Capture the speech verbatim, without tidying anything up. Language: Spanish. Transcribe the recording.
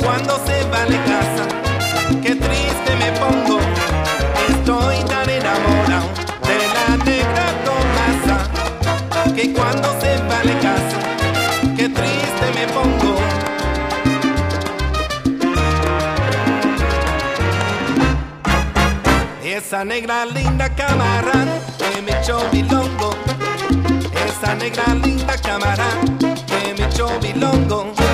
cuando se va de casa, qué triste me pongo. Estoy tan enamorado de la negra Tomasa, que cuando se va de casa, qué triste me pongo. Esa negra linda camarán que me echó bilongo. Esa negra linda camarán que me echó bilongo.